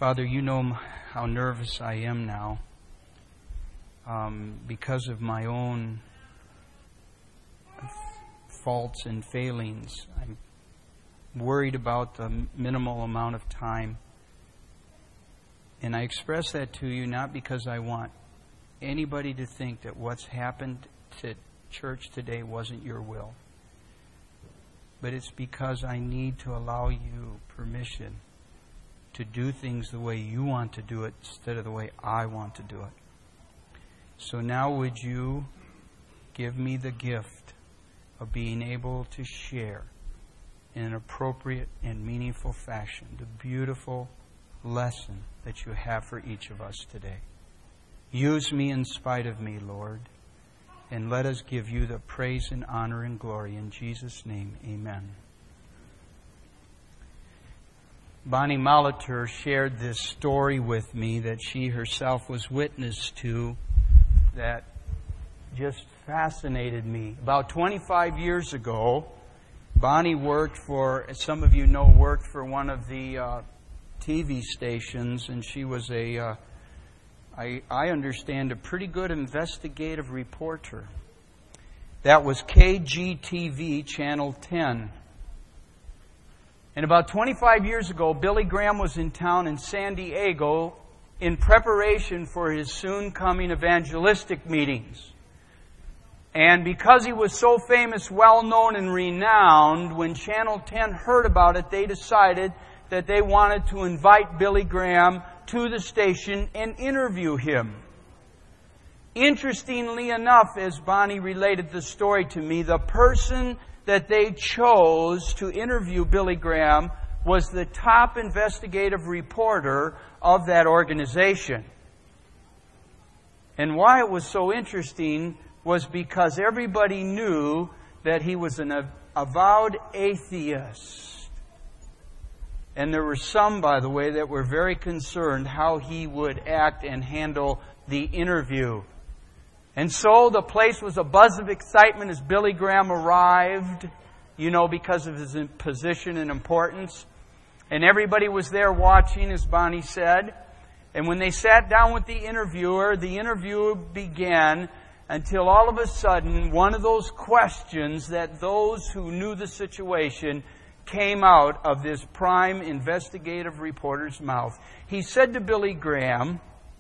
Father, you know how nervous I am now because of my own faults and failings. I'm worried about the minimal amount of time. And I express that to you not because I want anybody to think that what's happened to church today wasn't your will. But it's because I need to allow you permission to do things the way you want to do it instead of the way I want to do it. So now would you give me the gift of being able to share in an appropriate and meaningful fashion the beautiful lesson that you have for each of us today. Use me in spite of me, Lord, and let us give you the praise and honor and glory. In Jesus' name, amen. Bonnie Molitor shared this story with me that she herself was witness to that just fascinated me. About 25 years ago, Bonnie worked for, as some of you know, worked for one of the TV stations, and she was I understand, a pretty good investigative reporter. That was KGTV, Channel 10. And about 25 years ago, Billy Graham was in town in San Diego in preparation for his soon-coming evangelistic meetings. And because he was so famous, well-known, and renowned, when Channel 10 heard about it, they decided that they wanted to invite Billy Graham to the station and interview him. Interestingly enough, as Bonnie related the story to me, the person that they chose to interview Billy Graham was the top investigative reporter of that organization. And why it was so interesting was because everybody knew that he was an avowed atheist. And there were some, by the way, that were very concerned how he would act and handle the interview. And so the place was a buzz of excitement as Billy Graham arrived, because of his position and importance. And everybody was there watching, as Bonnie said. And when they sat down with the interviewer, the interview began until all of a sudden, one of those questions that those who knew the situation came out of this prime investigative reporter's mouth. He said to Billy Graham,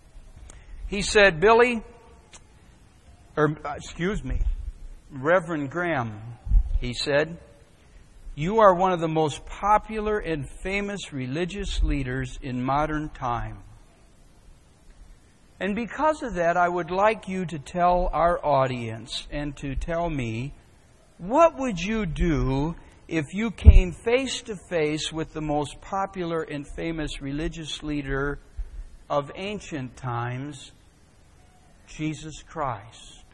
Reverend Graham, he said, you are one of the most popular and famous religious leaders in modern time. And because of that, I would like you to tell our audience and to tell me, what would you do if you came face to face with the most popular and famous religious leader of ancient times, Jesus Christ?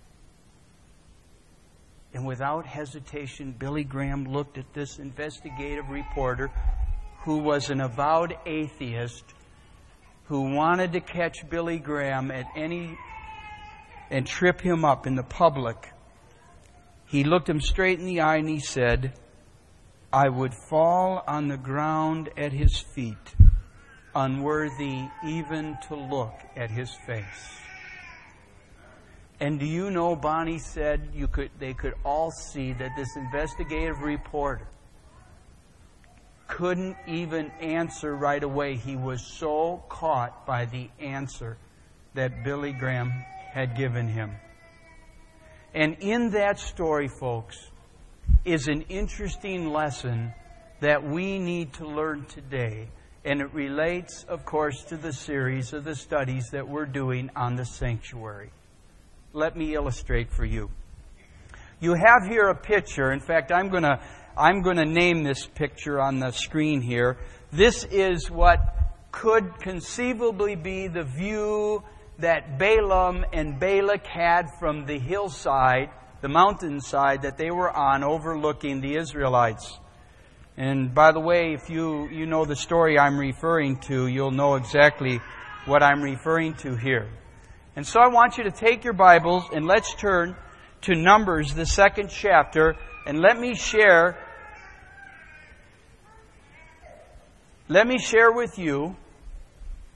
And without hesitation, Billy Graham looked at this investigative reporter who was an avowed atheist who wanted to catch Billy Graham and trip him up in the public. He looked him straight in the eye and he said, I would fall on the ground at his feet, unworthy even to look at his face. And do you know, Bonnie said they could all see that this investigative reporter couldn't even answer right away. He was so caught by the answer that Billy Graham had given him. And in that story, folks, is an interesting lesson that we need to learn today. And it relates, of course, to the series of the studies that we're doing on the sanctuary. Let me illustrate for you. You have here a picture. In fact, I'm going to name this picture on the screen here. This is what could conceivably be the view that Balaam and Balak had from the hillside, the mountainside that they were on overlooking the Israelites. And by the way, if you know the story I'm referring to, you'll know exactly what I'm referring to here. And so I want you to take your Bibles and let's turn to Numbers, the 2nd chapter, and let me share with you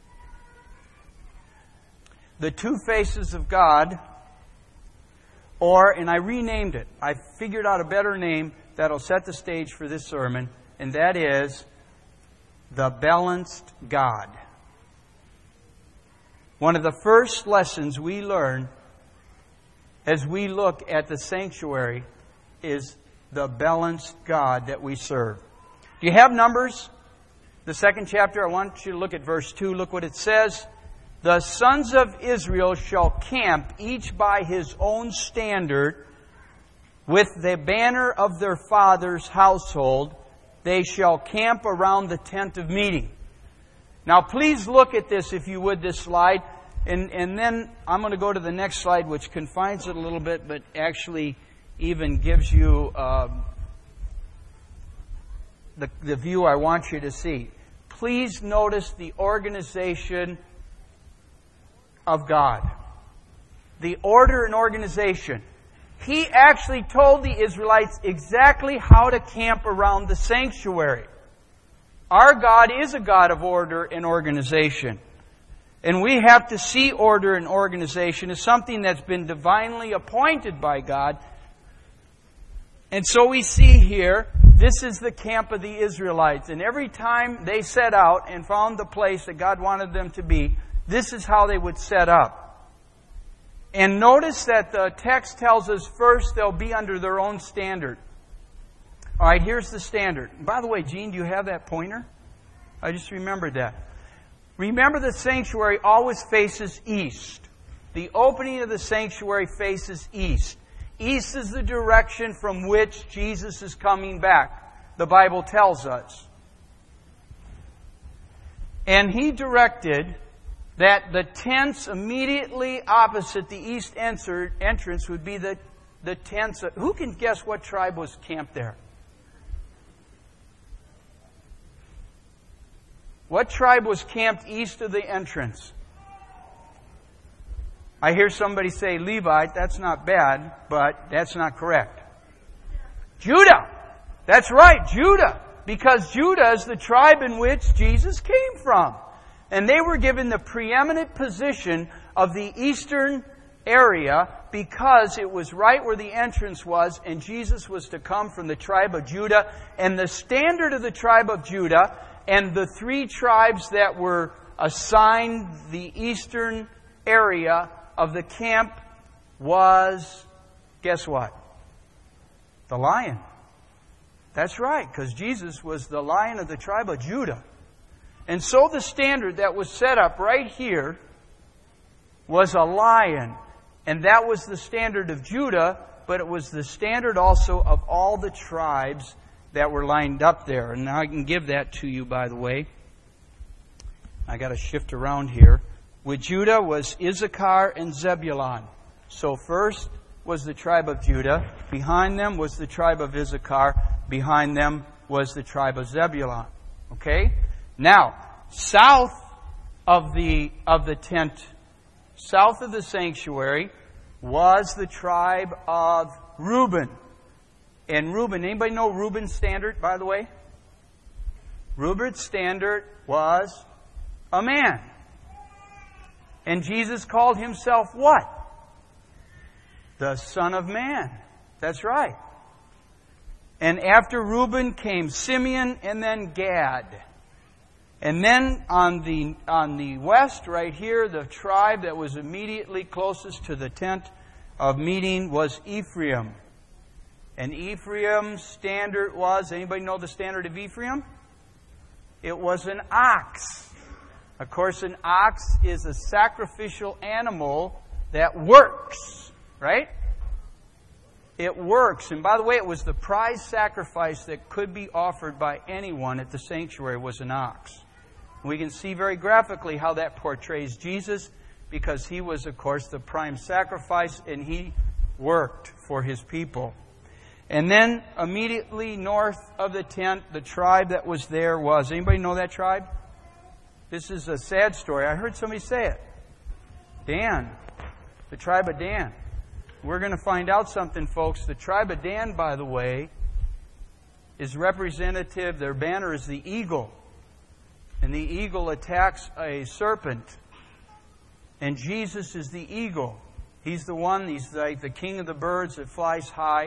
the two faces of God, or, and I renamed it. I figured out a better name that'll set the stage for this sermon, and that is the balanced God. One of the first lessons we learn as we look at the sanctuary is the balanced God that we serve. Do you have Numbers? The second chapter, I want you to look at verse 2. Look what it says. The sons of Israel shall camp, each by his own standard, with the banner of their father's household. They shall camp around the tent of meeting. Now please look at this, if you would, this slide. And then I'm going to go to the next slide, which confines it a little bit, but actually even gives you the view I want you to see. Please notice the organization of God. The order and organization. He actually told the Israelites exactly how to camp around the sanctuary. Our God is a God of order and organization. And we have to see order and organization as something that's been divinely appointed by God. And so we see here, this is the camp of the Israelites. And every time they set out and found the place that God wanted them to be, this is how they would set up. And notice that the text tells us first they'll be under their own standard. All right, here's the standard. By the way, Gene, do you have that pointer? I just remembered that. Remember, the sanctuary always faces east. The opening of the sanctuary faces east. East is the direction from which Jesus is coming back, the Bible tells us. And He directed that the tents immediately opposite the east entrance would be the tents. Who can guess what tribe was camped there? What tribe was camped east of the entrance? I hear somebody say Levite. That's not bad, but that's not correct. Judah. That's right, Judah. Because Judah is the tribe in which Jesus came from. And they were given the preeminent position of the eastern area because it was right where the entrance was, and Jesus was to come from the tribe of Judah. And the standard of the tribe of Judah and the three tribes that were assigned the eastern area of the camp was, guess what? The lion. That's right, because Jesus was the Lion of the tribe of Judah. And so the standard that was set up right here was a lion. And that was the standard of Judah, but it was the standard also of all the tribes that were lined up there. And now I can give that to you, by the way. I got to shift around here. With Judah was Issachar and Zebulun. So first was the tribe of Judah. Behind them was the tribe of Issachar. Behind them was the tribe of Zebulun. Okay? Now, south of the tent, south of the sanctuary, was the tribe of Reuben. And Reuben, anybody know Reuben's standard, by the way? Reuben's standard was a man. And Jesus called Himself what? The Son of Man. That's right. And after Reuben came Simeon and then Gad. And then on the west, right here, the tribe that was immediately closest to the tent of meeting was Ephraim. And Ephraim's standard was, anybody know the standard of Ephraim? It was an ox. Of course, an ox is a sacrificial animal that works, right? It works. And by the way, it was the prize sacrifice that could be offered by anyone at the sanctuary was an ox. We can see very graphically how that portrays Jesus, because He was, of course, the prime sacrifice, and He worked for His people. And then immediately north of the tent, the tribe that was there was, anybody know that tribe? This is a sad story. I heard somebody say it. Dan. The tribe of Dan. We're going to find out something, folks. The tribe of Dan, by the way, is representative. Their banner is the eagle. And the eagle attacks a serpent. And Jesus is the eagle. He's the one, he's like the king of the birds that flies high.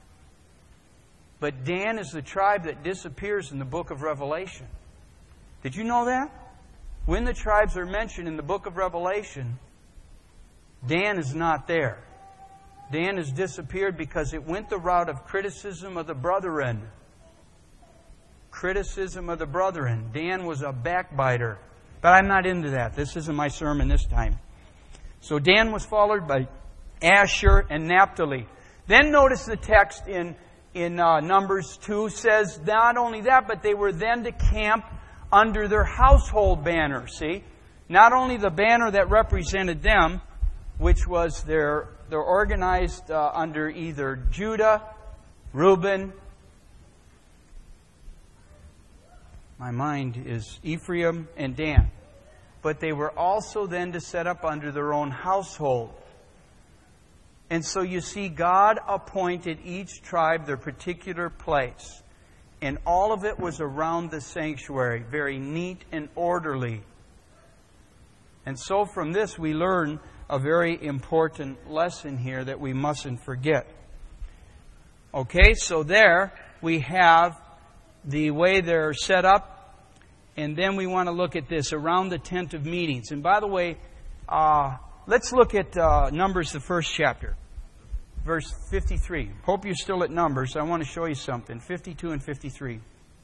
But Dan is the tribe that disappears in the book of Revelation. Did you know that? When the tribes are mentioned in the book of Revelation, Dan is not there. Dan has disappeared because it went the route of criticism of the brethren. Criticism of the brethren. Dan was a backbiter. But I'm not into that. This isn't my sermon this time. So Dan was followed by Asher and Naphtali. Then notice the text in Numbers 2 says not only that, but they were then to camp under their household banner. See? Not only the banner that represented them, which was they're organized under either Judah, Reuben, my mind is Ephraim and Dan. But they were also then to set up under their own household. And so you see, God appointed each tribe their particular place. And all of it was around the sanctuary, very neat and orderly. And so from this we learn a very important lesson here that we mustn't forget. Okay, so there we have the way they're set up. And then we want to look at this around the tent of meetings. And by the way, let's look at Numbers, the first chapter. Verse 53. Hope you're still at Numbers. I want to show you something. 52 and 53.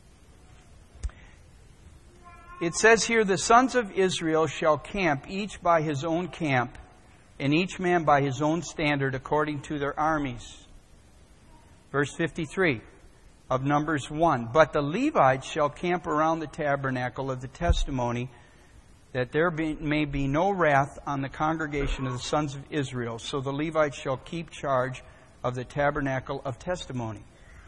It says here, the sons of Israel shall camp, each by his own camp, and each man by his own standard, according to their armies. Verse 53 of Numbers 1. But the Levites shall camp around the tabernacle of the testimony, that there may be no wrath on the congregation of the sons of Israel. So the Levites shall keep charge of the tabernacle of testimony.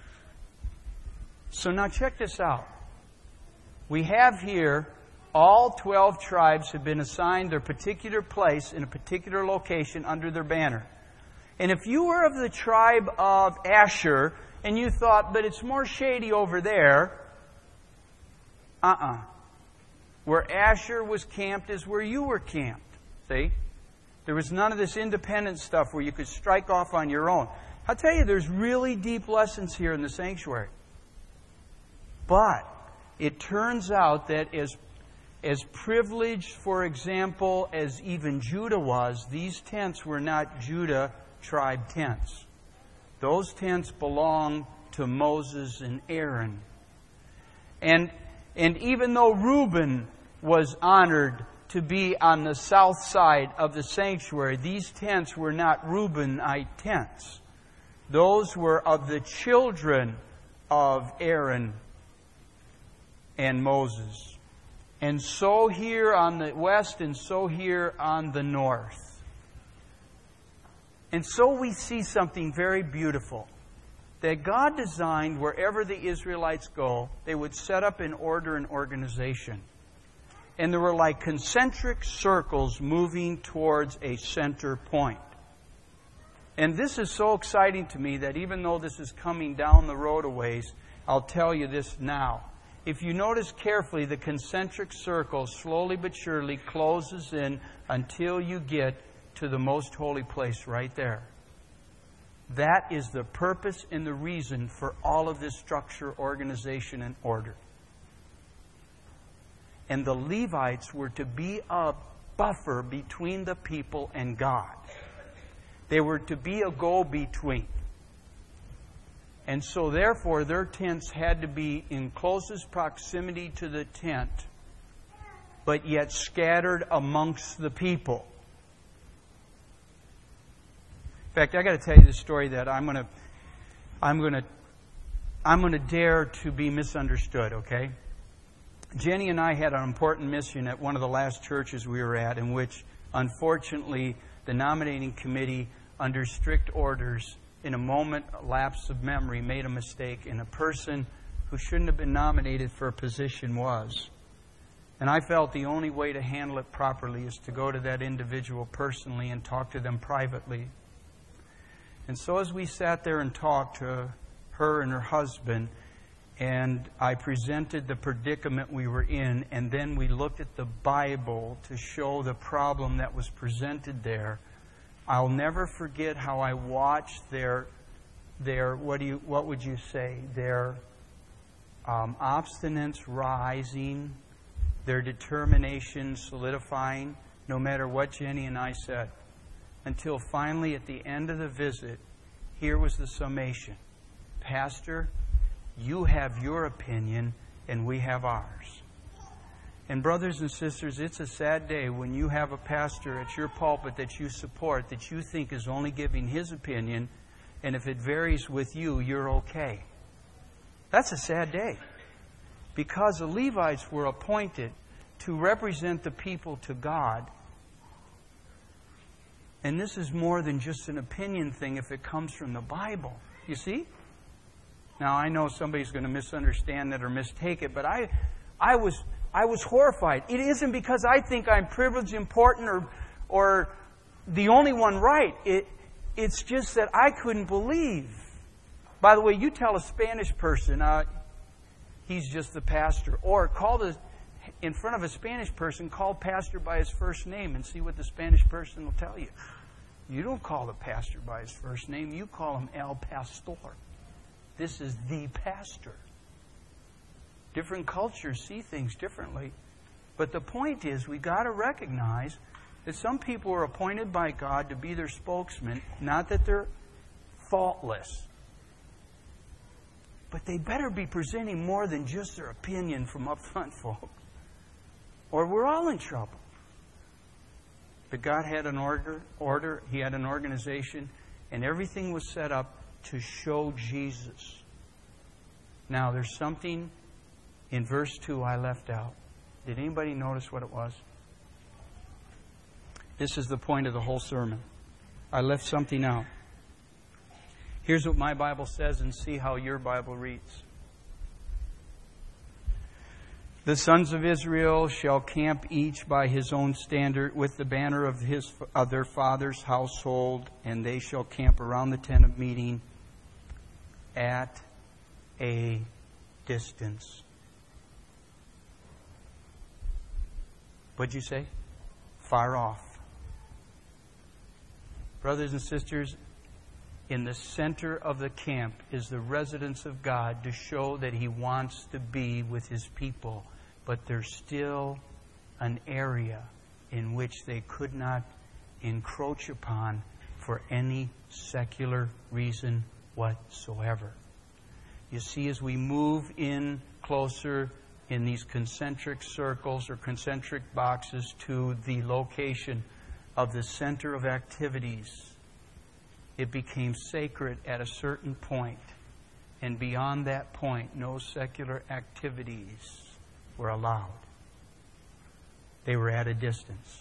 So now check this out. We have here all 12 tribes have been assigned their particular place in a particular location under their banner. And if you were of the tribe of Asher and you thought, but it's more shady over there, where Asher was camped is where you were camped. See? There was none of this independent stuff where you could strike off on your own. I'll tell you, there's really deep lessons here in the sanctuary. But it turns out that as privileged, for example, as even Judah was, these tents were not Judah tribe tents. Those tents belonged to Moses and Aaron. And even though Reuben was honored to be on the south side of the sanctuary, these tents were not Reubenite tents. Those were of the children of Aaron and Moses. And so here on the west and so here on the north. And so we see something very beautiful. That God designed wherever the Israelites go, they would set up in order and organization. And there were like concentric circles moving towards a center point. And this is so exciting to me that even though this is coming down the road a ways, I'll tell you this now. If you notice carefully, the concentric circle slowly but surely closes in until you get to the most holy place right there. That is the purpose and the reason for all of this structure, organization, and order. And the Levites were to be a buffer between the people and God. They were to be a go-between. And so therefore their tents had to be in closest proximity to the tent, but yet scattered amongst the people. In fact, I got to tell you this story that I'm going to dare to be misunderstood, okay? Jenny and I had an important mission at one of the last churches we were at, in which, unfortunately, the nominating committee, under strict orders, in a moment, a lapse of memory, made a mistake, and a person who shouldn't have been nominated for a position was. And I felt the only way to handle it properly is to go to that individual personally and talk to them privately. And so as we sat there and talked to her and her husband, And I presented the predicament we were in, and then we looked at the Bible to show the problem that was presented there. I'll never forget how I watched their what would you say, their obstinance rising, their determination solidifying, no matter what Jenny and I said. Until finally, at the end of the visit, here was the summation. Pastor, you have your opinion, and we have ours. And brothers and sisters, it's a sad day when you have a pastor at your pulpit that you support, that you think is only giving his opinion, and if it varies with you, you're okay. That's a sad day. Because the Levites were appointed to represent the people to God. And this is more than just an opinion thing if it comes from the Bible. You see? Now, I know somebody's going to misunderstand that or mistake it, but I was horrified. It isn't because I think I'm privileged, important, or the only one right. It's just that I couldn't believe. By the way, you tell a Spanish person, he's just the pastor. Or in front of a Spanish person, call pastor by his first name and see what the Spanish person will tell you. You don't call the pastor by his first name. You call him El Pastor. This is the pastor. Different cultures see things differently. But the point is, we got to recognize that some people are appointed by God to be their spokesman. Not that they're faultless. But they better be presenting more than just their opinion from up front, folks. Or we're all in trouble. But God had an order. He had an organization. And everything was set up to show Jesus. Now, there's something in verse 2 I left out. Did anybody notice what it was? This is the point of the whole sermon. I left something out. Here's what my Bible says, and see how your Bible reads. The sons of Israel shall camp each by his own standard with the banner of their father's household, and they shall camp around the tent of meeting at a distance. What'd you say? Far off. Brothers and sisters, in the center of the camp is the residence of God to show that He wants to be with His people. But there's still an area in which they could not encroach upon for any secular reason whatsoever. You see, as we move in closer in these concentric circles or concentric boxes to the location of the center of activities, it became sacred at a certain point. And beyond that point, no secular activities were allowed. They were at a distance.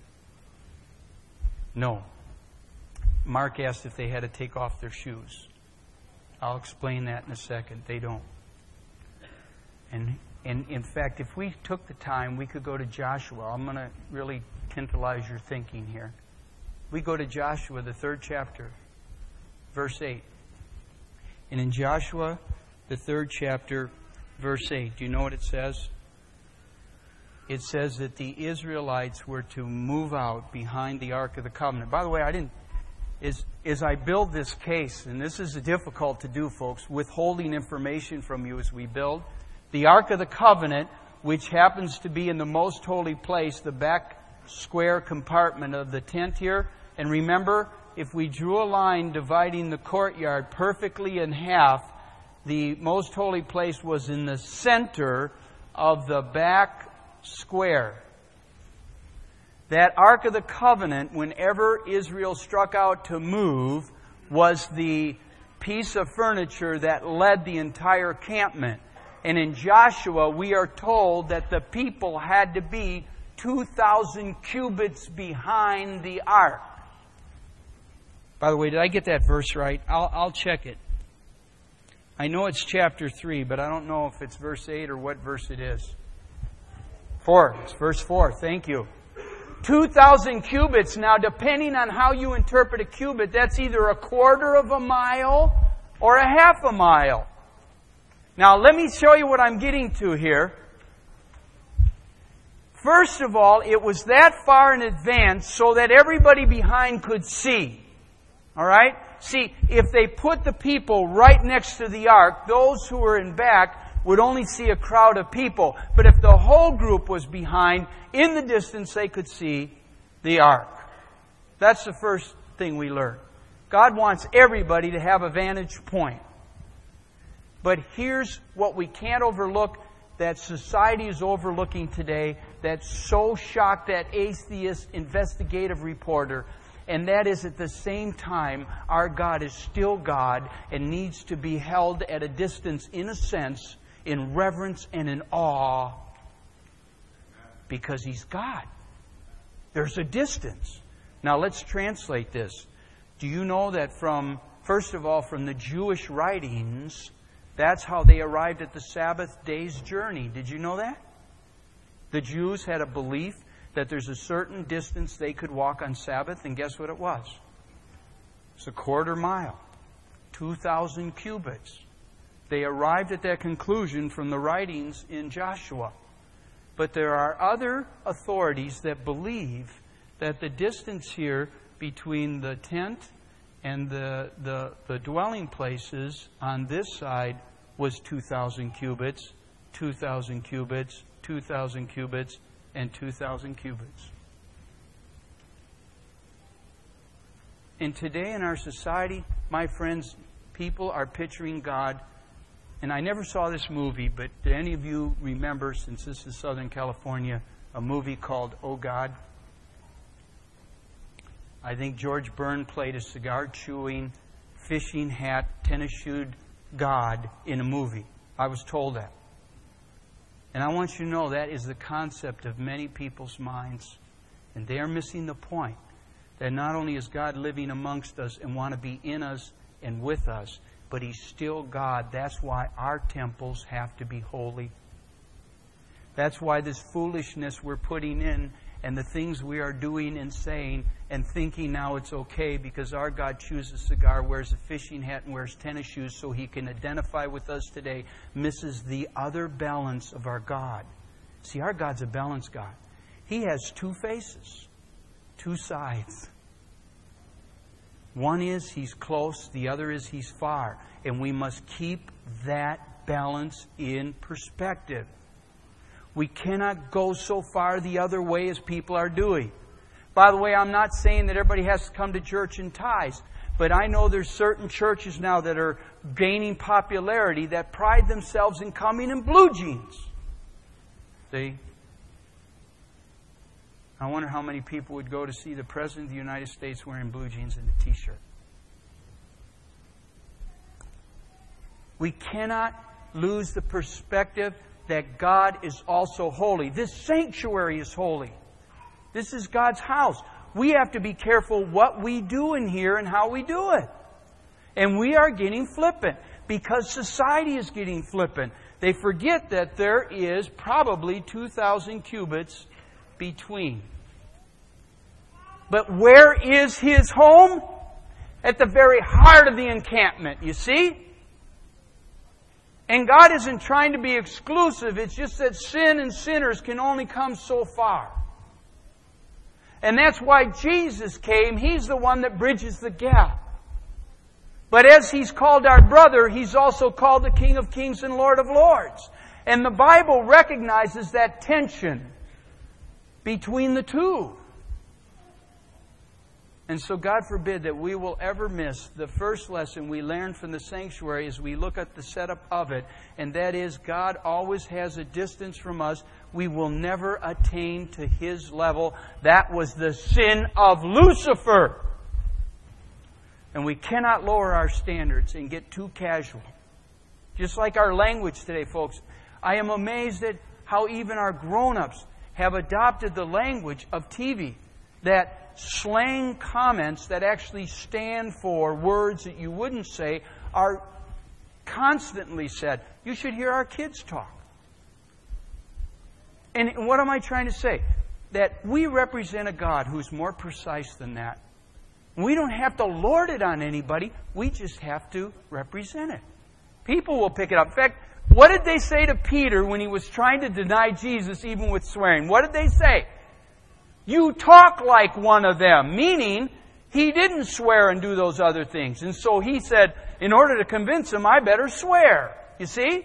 No. Mark asked if they had to take off their shoes. I'll explain that in a second. They don't. And in fact, if we took the time, we could go to Joshua. I'm going to really tantalize your thinking here. We go to Joshua, the 3rd chapter, verse 8. And in Joshua, the 3rd chapter, verse 8, do you know what it says? It says that the Israelites were to move out behind the Ark of the Covenant. By the way, as I build this case, and this is difficult to do, folks, withholding information from you as we build, the Ark of the Covenant, which happens to be in the most holy place, the back square compartment of the tent here. And remember, if we drew a line dividing the courtyard perfectly in half, the most holy place was in the center of the back square. That Ark of the Covenant, whenever Israel struck out to move, was the piece of furniture that led the entire encampment. And in Joshua, we are told that the people had to be 2,000 cubits behind the ark. By the way, did I get that verse right? I'll check it. I know it's chapter 3, but I don't know if it's verse 8 or what verse it is. 4. It's verse 4. Thank you. 2,000 cubits. Now, depending on how you interpret a cubit, that's either a quarter of a mile or a half a mile. Now, let me show you what I'm getting to here. First of all, it was that far in advance so that everybody behind could see. All right? See, if they put the people right next to the ark, those who were in back would only see a crowd of people. But if the whole group was behind, in the distance they could see the ark. That's the first thing we learn. God wants everybody to have a vantage point. But here's what we can't overlook that society is overlooking today that so shocked that atheist investigative reporter. And that is, at the same time, our God is still God and needs to be held at a distance, in a sense, in reverence and in awe, because He's God. There's a distance. Now let's translate this. Do you know that first of all, from the Jewish writings, that's how they arrived at the Sabbath day's journey? Did you know that? The Jews had a belief that there's a certain distance they could walk on Sabbath, and guess what it was? It's a quarter mile, 2,000 cubits. They arrived at that conclusion from the writings in Joshua. But there are other authorities that believe that the distance here between the tent and the dwelling places on this side was 2,000 cubits, 2,000 cubits, 2,000 cubits, and 2,000 cubits. And today in our society, my friends, people are picturing God. And I never saw this movie, but do any of you remember, since this is Southern California, a movie called Oh God? I think George Byrne played a cigar-chewing, fishing hat, tennis-shoed God in a movie. I was told that. And I want you to know that is the concept of many people's minds. And they are missing the point that not only is God living amongst us and want to be in us and with us, but He's still God. That's why our temples have to be holy. That's why this foolishness we're putting in and the things we are doing and saying and thinking now it's okay because our God chews a cigar, wears a fishing hat, and wears tennis shoes so He can identify with us today, misses the other balance of our God. See, our God's a balanced God. He has two faces, two sides. One is He's close, the other is He's far. And we must keep that balance in perspective. We cannot go so far the other way as people are doing. By the way, I'm not saying that everybody has to come to church in ties, but I know there's certain churches now that are gaining popularity that pride themselves in coming in blue jeans. See? I wonder how many people would go to see the President of the United States wearing blue jeans and a t-shirt. We cannot lose the perspective that God is also holy. This sanctuary is holy. This is God's house. We have to be careful what we do in here and how we do it. And we are getting flippant because society is getting flippant. They forget that there is probably 2,000 cubits between. But where is His home? At the very heart of the encampment, you see? And God isn't trying to be exclusive. It's just that sin and sinners can only come so far. And that's why Jesus came. He's the one that bridges the gap. But as He's called our brother, He's also called the King of Kings and Lord of Lords. And the Bible recognizes that tension between the two. And so God forbid that we will ever miss the first lesson we learned from the sanctuary as we look at the setup of it. And that is, God always has a distance from us. We will never attain to His level. That was the sin of Lucifer. And we cannot lower our standards and get too casual. Just like our language today, folks. I am amazed at how even our grown-ups have adopted the language of TV. That slang comments that actually stand for words that you wouldn't say are constantly said. You should hear our kids talk. And what am I trying to say? That we represent a God who's more precise than that. We don't have to lord it on anybody. We just have to represent it. People will pick it up. In fact, What did they say to Peter when he was trying to deny Jesus even with swearing? What did they say? You talk like one of them. Meaning, he didn't swear and do those other things. And so he said, in order to convince him, I better swear. You see?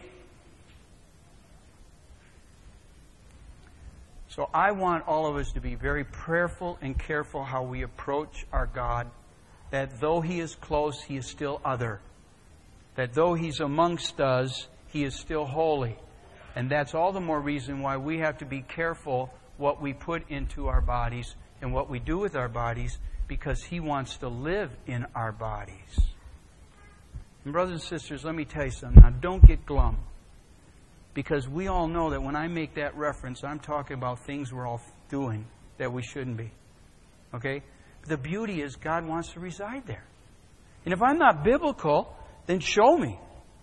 So I want all of us to be very prayerful and careful how we approach our God. That though He is close, He is still other. That though He's amongst us, He is still holy. And that's all the more reason why we have to be careful what we put into our bodies and what we do with our bodies, because He wants to live in our bodies. And brothers and sisters, let me tell you something. Now, don't get glum. Because we all know that when I make that reference, I'm talking about things we're all doing that we shouldn't be. Okay? The beauty is God wants to reside there. And if I'm not biblical, then show me.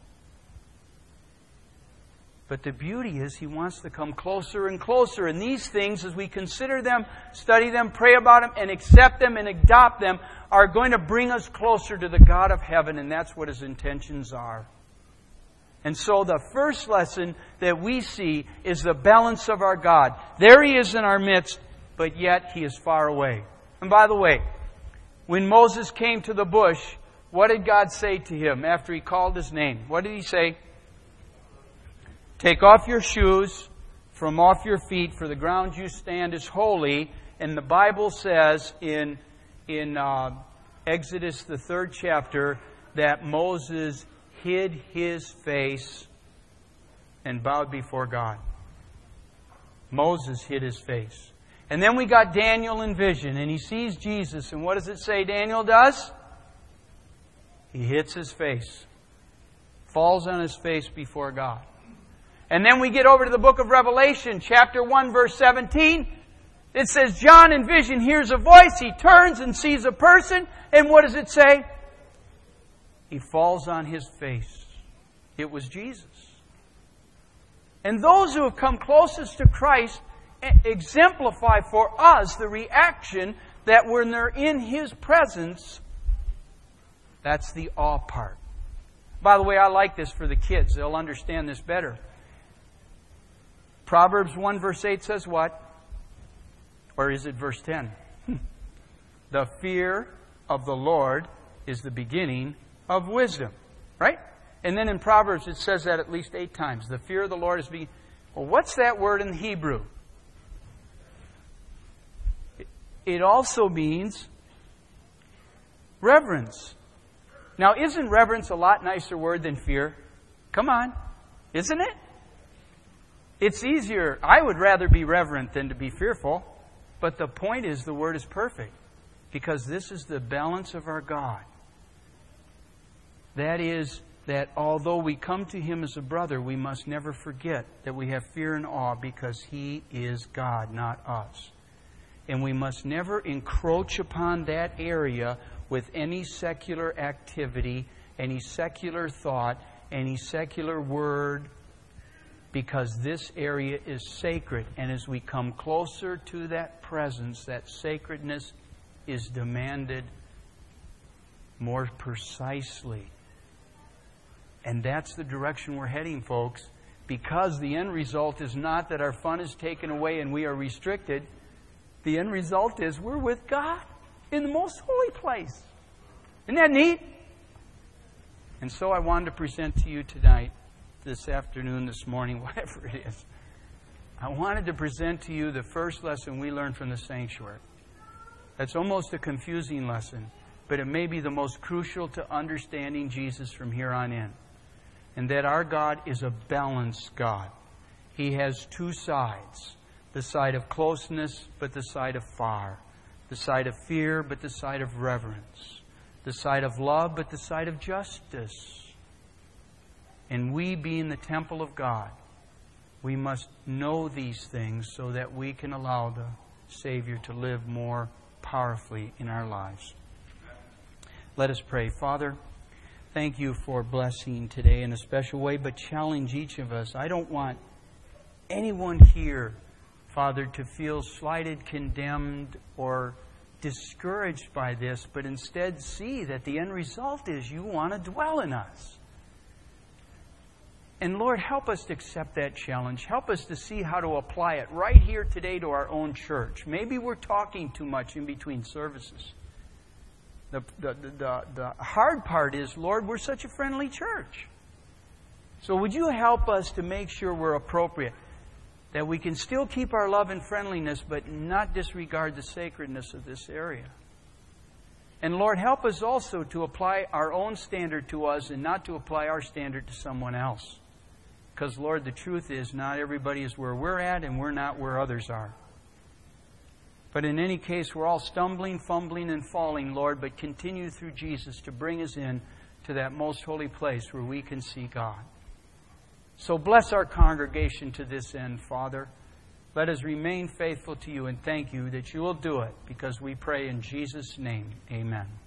But the beauty is He wants to come closer and closer. And these things, as we consider them, study them, pray about them, and accept them and adopt them, are going to bring us closer to the God of heaven. And that's what His intentions are. And so the first lesson that we see is the balance of our God. There He is in our midst, but yet He is far away. And by the way, when Moses came to the bush, what did God say to him after He called his name? What did He say? Take off your shoes from off your feet, for the ground you stand is holy. And the Bible says in Exodus, the 3rd chapter, that Moses hid his face and bowed before God. Moses hid his face. And then we got Daniel in vision, and he sees Jesus. And what does it say Daniel does? He hits his face. Falls on his face before God. And then we get over to the book of Revelation, chapter 1, verse 17. It says, John in vision hears a voice. He turns and sees a person. And what does it say? He falls on his face. It was Jesus. And those who have come closest to Christ exemplify for us the reaction that when they're in His presence, that's the awe part. By the way, I like this for the kids. They'll understand this better. Proverbs 1 verse 8 says what? Or is it verse 10? The fear of the Lord is the beginning of wisdom. Right? And then in Proverbs it says that at least 8 times. The fear of the Lord is beginning. Well, what's that word in Hebrew? It also means reverence. Now, isn't reverence a lot nicer word than fear? Come on. Isn't it? It's easier. I would rather be reverent than to be fearful. But the point is, the word is perfect. Because this is the balance of our God. That is, that although we come to Him as a brother, we must never forget that we have fear and awe because He is God, not us. And we must never encroach upon that area with any secular activity, any secular thought, any secular word, because this area is sacred. And as we come closer to that presence, that sacredness is demanded more precisely. And that's the direction we're heading, folks, because the end result is not that our fun is taken away and we are restricted. The end result is we're with God in the most holy place. Isn't that neat? And so I wanted to present to you tonight, this afternoon, this morning, whatever it is. I wanted to present to you the first lesson we learned from the sanctuary. That's almost a confusing lesson, but it may be the most crucial to understanding Jesus from here on in. And that our God is a balanced God. He has 2 sides. The side of closeness, but the side of far. The side of fear, but the side of reverence. The side of love, but the side of justice. And we, being the temple of God, we must know these things so that we can allow the Savior to live more powerfully in our lives. Let us pray. Father, thank You for blessing today in a special way, but challenge each of us. I don't want anyone here, Father, to feel slighted, condemned, or discouraged by this, but instead see that the end result is You want to dwell in us. And Lord, help us to accept that challenge. Help us to see how to apply it right here today to our own church. Maybe we're talking too much in between services. The hard part is, Lord, we're such a friendly church. So would you help us to make sure we're appropriate, that we can still keep our love and friendliness, but not disregard the sacredness of this area. And Lord, help us also to apply our own standard to us and not to apply our standard to someone else. Because, Lord, the truth is not everybody is where we're at and we're not where others are. But in any case, we're all stumbling, fumbling, and falling, Lord, but continue through Jesus to bring us in to that most holy place where we can see God. So bless our congregation to this end, Father. Let us remain faithful to you, and thank you that you will do it, because we pray in Jesus' name. Amen.